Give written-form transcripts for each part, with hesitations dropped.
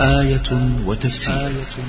آية وتفسير.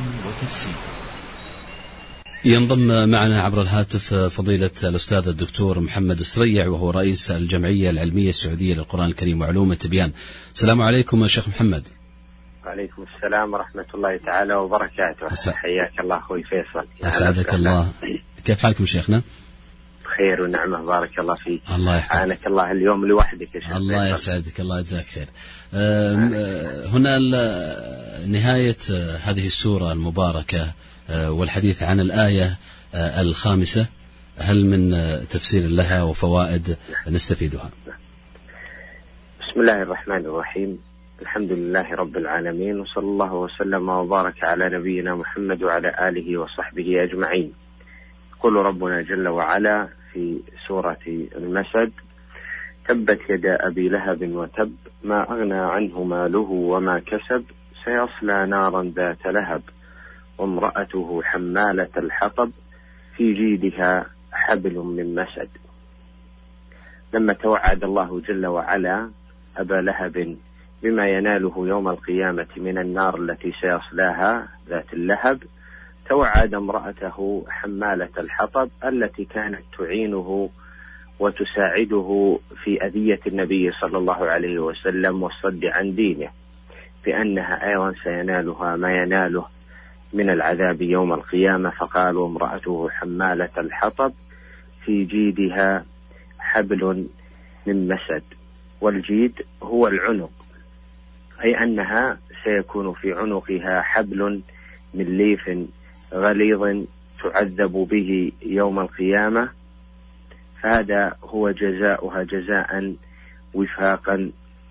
ينضم معنا عبر الهاتف فضيلة الأستاذ الدكتور محمد السريع، وهو رئيس الجمعية العلمية السعودية للقرآن الكريم وعلوم التبيان. السلام عليكم يا شيخ محمد. وعليكم السلام ورحمة الله تعالى وبركاته. حياك الله أخوي فيصل. أسعدك الله. كيف حالكم شيخنا؟ خير ونعمة، بارك الله فيك. الله يحفظك. عانك الله اليوم لوحدك يا شيخ. الله يسعدك، الله يجزاك خير. هنا نهاية هذه السورة المباركة والحديث عن الآية الخامسة، هل من تفسير لها وفوائد نستفيدها؟ بسم الله الرحمن الرحيم، الحمد لله رب العالمين، وصلى الله وسلم وبارك على نبينا محمد وعلى آله وصحبه أجمعين. يقول ربنا جل وعلا في سورة المسد: تبت يدا أبي لهب وتب، ما أغنى عنه ماله وما كسب، سيصلى نارا ذات لهب، وامرأته حمالة الحطب، في جيدها حبل من مسد. لما توعد الله جل وعلا أبا لهب بما يناله يوم القيامة من النار التي سيصلاها ذات اللهب، توعد امرأته حمالة الحطب التي كانت تعينه وتساعده في أذية النبي صلى الله عليه وسلم والصد عن دينه، بأنها أيضا سينالها ما يناله من العذاب يوم القيامة. فقالوا امرأته حمالة الحطب، في جيدها حبل من مسد. والجيد هو العنق، أي أنها سيكون في عنقها حبل من ليف غليظ تعذب به يوم القيامة، فهذا هو جزاؤها جزاء وفاقا.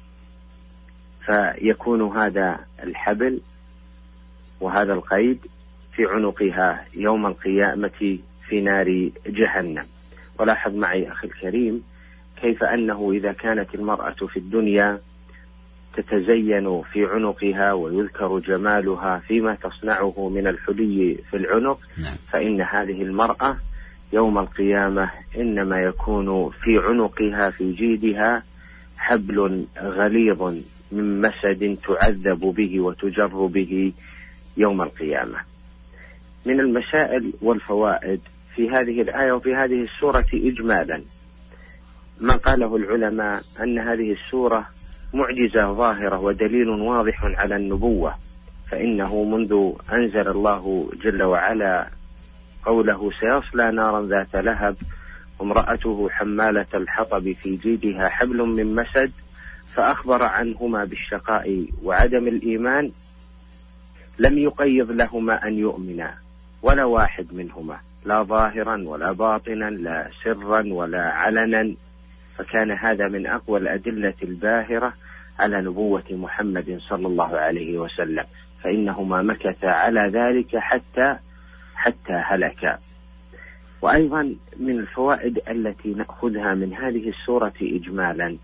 فيكون هذا الحبل وهذا القيد في عنقها يوم القيامة في نار جهنم. ولاحظ معي أخي الكريم كيف أنه إذا كانت المرأة في الدنيا تتزين في عنقها ويذكر جمالها فيما تصنعه من الحلي في العنق، فإن هذه المرأة يوم القيامة إنما يكون في عنقها في جيدها حبل غليظ من مسد تعذب به وتجر به يوم القيامة. من المسائل والفوائد في هذه الآية وفي هذه السورة إجمالا ما قاله العلماء أن هذه السورة معجزة ظاهرة ودليل واضح على النبوة، فإنه منذ أنزل الله جل وعلا قوله سيصلى نارا ذات لهب وامرأته حمالة الحطب في جيدها حبل من مسد، فأخبر عنهما بالشقاء وعدم الإيمان، لم يقيض لهما أن يؤمنا ولا واحد منهما، لا ظاهرا ولا باطنا، لا سرا ولا علنا. فكان هذا من أقوى الأدلة الباهرة على نبوة محمد صلى الله عليه وسلم، فإنهما مكثا على ذلك حتى هلكا. وأيضا من الفوائد التي نأخذها من هذه السورة إجمالا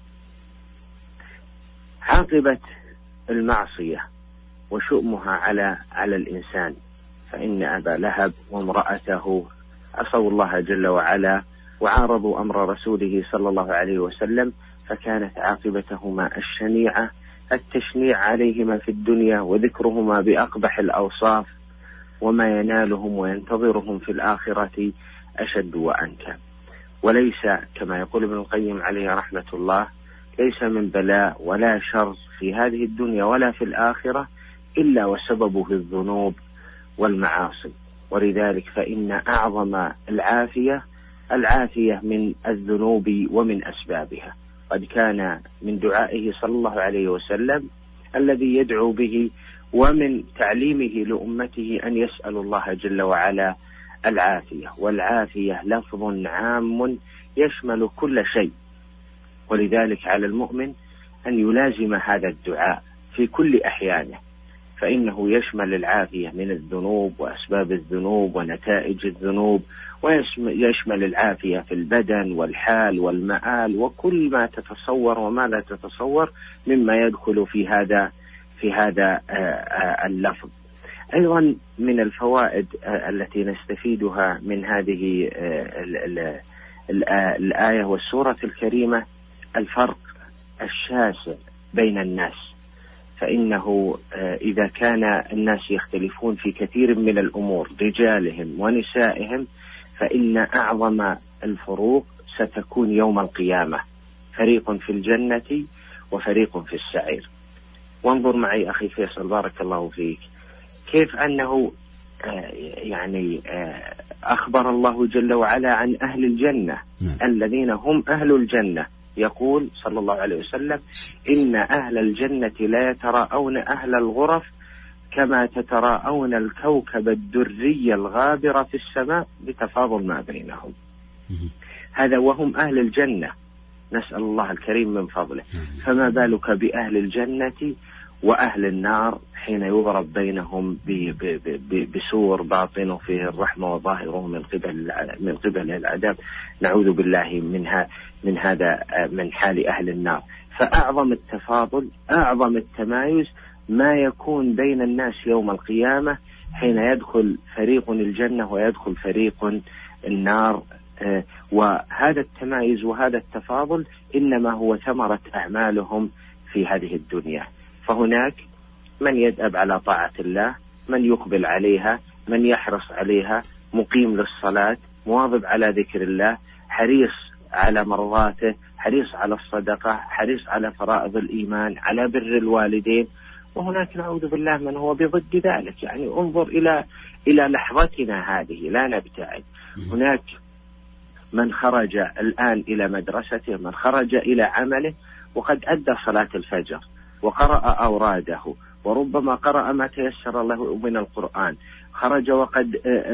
عاقبة المعصية وشؤمها على الإنسان، فإن أبا لهب وامرأته عصوا الله جل وعلا وعارضوا أمر رسوله صلى الله عليه وسلم، فكانت عاقبتهما الشنيعة التشنيع عليهما في الدنيا وذكرهما بأقبح الأوصاف، وما ينالهم وينتظرهم في الآخرة أشد وأنكى. وليس كما يقول ابن القيم عليه رحمة الله، ليس من بلاء ولا شر في هذه الدنيا ولا في الآخرة إلا وسببه الذنوب والمعاصي. ولذلك فإن أعظم العافية من الذنوب ومن أسبابها. قد كان من دعائه صلى الله عليه وسلم الذي يدعو به ومن تعليمه لأمته أن يسأل الله جل وعلا العافية، والعافية لفظ عام يشمل كل شيء، ولذلك على المؤمن أن يلازم هذا الدعاء في كل أحيانه، فإنه يشمل العافية من الذنوب وأسباب الذنوب ونتائج الذنوب، ويشمل العافية في البدن والحال والمآل وكل ما تتصور وما لا تتصور مما يدخل في هذا اللفظ. أيضا من الفوائد التي نستفيدها من هذه الآية والسورة الكريمة الفرق الشاسع بين الناس فإنه إذا كان الناس يختلفون في كثير من الأمور رجالهم ونسائهم، فإن أعظم الفروق ستكون يوم القيامة، فريق في الجنة وفريق في السعير. وانظر معي أخي فيصل بارك الله فيك كيف أنه أخبر الله جل وعلا عن أهل الجنة الذين هم أهل الجنة. يقول صلى الله عليه وسلم: إن أهل الجنة لا يتراءون أهل الغرف كما تتراءون الكوكب الدري الغابر في السماء بتفاضل ما بينهم. هذا وهم أهل الجنة، نسأل الله الكريم من فضله. فما بالك بأهل الجنة وأهل النار حين يضرب بينهم بسور باطنه فيه الرحمة وظاهره من قبل العذاب. نعوذ بالله من هذا من حال أهل النار. فأعظم التفاضل أعظم التمايز ما يكون بين الناس يوم القيامة حين يدخل فريق الجنة ويدخل فريق النار. وهذا التمايز وهذا التفاضل إنما هو ثمرة أعمالهم في هذه الدنيا. فهناك من يدأب على طاعة الله، من يقبل عليها، من يحرص عليها، مقيم للصلاة، مواظب على ذكر الله، حريص على مرضاته، حريص على الصدقة، حريص على فرائض الإيمان، على بر الوالدين. وهناك نعوذ بالله من هو بضد ذلك. انظر إلى لحظتنا هذه، لا نبتعد. هناك من خرج الآن إلى مدرسته، من خرج إلى عمله وقد أدى صلاة الفجر وقرأ أوراده، وربما قرأ ما تيسر له من القرآن، خرج وقد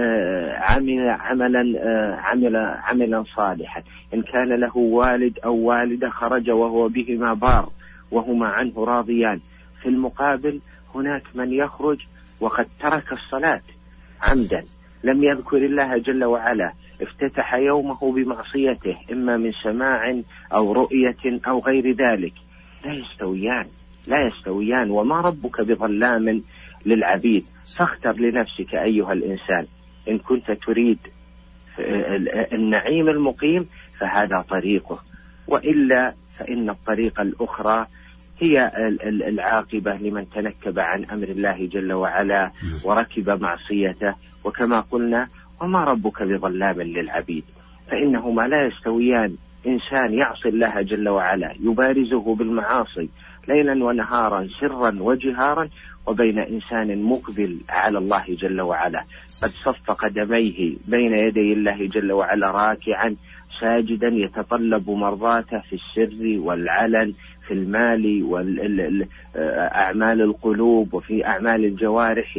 عملا صالحا. إن كان له والد أو والدة خرج وهو بهما بار وهما عنه راضيان. في المقابل هناك من يخرج وقد ترك الصلاة عمدا، لم يذكر الله جل وعلا، افتتح يومه بمعصيته، إما من سماع أو رؤية أو غير ذلك. لا يستويان. وما ربك بظلام للعبيد. فاختر لنفسك أيها الإنسان، إن كنت تريد النعيم المقيم فهذا طريقه، وإلا فإن الطريق الأخرى هي العاقبة لمن تنكب عن أمر الله جل وعلا وركب معصيته. وكما قلنا: وما ربك بظلام للعبيد. فإنهما لا يستويان. إنسان يعصي الله جل وعلا يبارزه بالمعاصي ليلا ونهارا سرا وجهارا، وبين إنسان مقبل على الله جل وعلا قد صف قدميه بين يدي الله جل وعلا راكعا ساجدا يتطلب مرضاته في السر والعلن، في المال وأعمال القلوب وفي أعمال الجوارح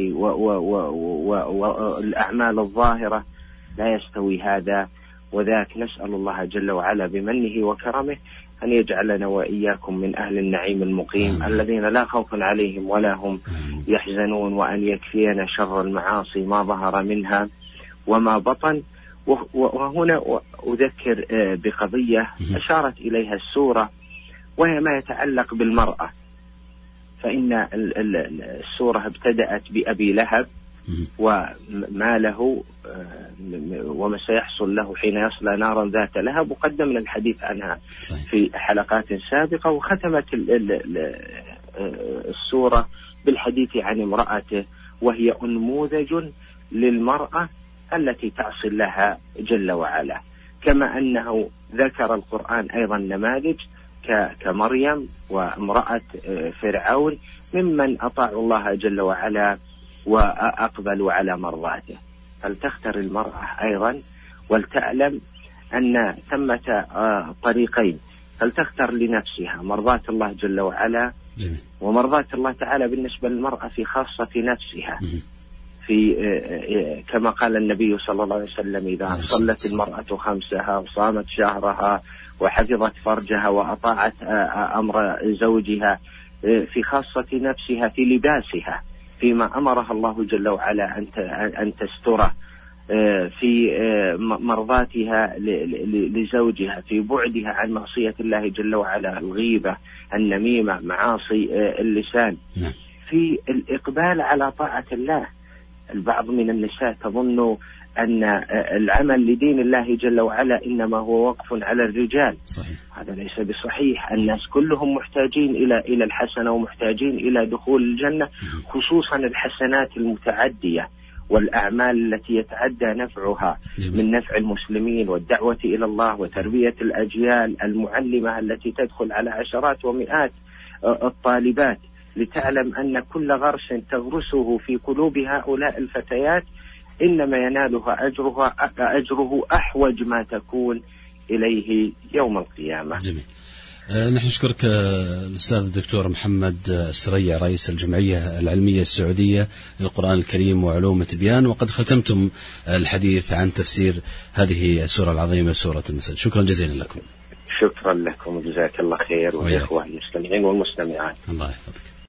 والأعمال الظاهرة. لا يستوي هذا وذاك. نسأل الله جل وعلا بمنه وكرمه أن يجعلنا وإياكم من أهل النعيم المقيم الذين لا خوف عليهم ولا هم يحزنون، وأن يكفينا شر المعاصي ما ظهر منها وما بطن. وهنا أذكر بقضية أشارت إليها السورة، وهي ما يتعلق بالمرأة. فإن السورة ابتدأت بأبي لهب وما له وما سيحصل له حين يصلى نارا ذات لهب، وقدمنا الحديث عنها في حلقات سابقة. وختمت السورة بالحديث عن امرأته، وهي نموذج للمرأة التي تعصي الله جل وعلا، كما أنه ذكر القرآن أيضا نماذج كمريم وامرأة فرعون ممن أطاعوا الله جل وعلا وأقبلوا على مرضاته. فلتختر المرأة أيضا ولتعلم أن ثمة طريقين، فلتختر لنفسها مرضاة الله جل وعلا ومرضاة الله تعالى بالنسبة للمرأة في خاصة نفسها. في كما قال النبي صلى الله عليه وسلم: إذا صلت المرأة خمسها وصامت شهرها وحفظت فرجها وأطاعت أمر زوجها في خاصة نفسها، في لباسها، فيما أمرها الله جل وعلا أن تستره، في مرضاتها لزوجها، في بعدها عن معصية الله جل وعلا، الغيبة، النميمة، معاصي اللسان، في الإقبال على طاعة الله. البعض من النساء تظن أن العمل لدين الله جل وعلا إنما هو وقف على الرجال. صحيح. هذا ليس بصحيح. الناس كلهم محتاجين إلى الحسنة ومحتاجين إلى دخول الجنة، خصوصا الحسنات المتعدية والأعمال التي يتعدى نفعها من نفع المسلمين والدعوة إلى الله وتربية الأجيال المعلمة التي تدخل على عشرات ومئات الطالبات، لتعلم أن كل غرس تغرسه في قلوب هؤلاء الفتيات إنما ينالها أجره أحوج ما تكون إليه يوم القيامة. جميل. نحن نشكرك الأستاذ الدكتور محمد السريع رئيس الجمعية العلمية السعودية للقرآن الكريم وعلوم تبيان، وقد ختمتم الحديث عن تفسير هذه السورة العظيمة سورة المسد. شكرا جزيلا لكم. شكرا لكم وجزاك الله خير، والإخوة المستمعين والمستمعات. الله يحفظك.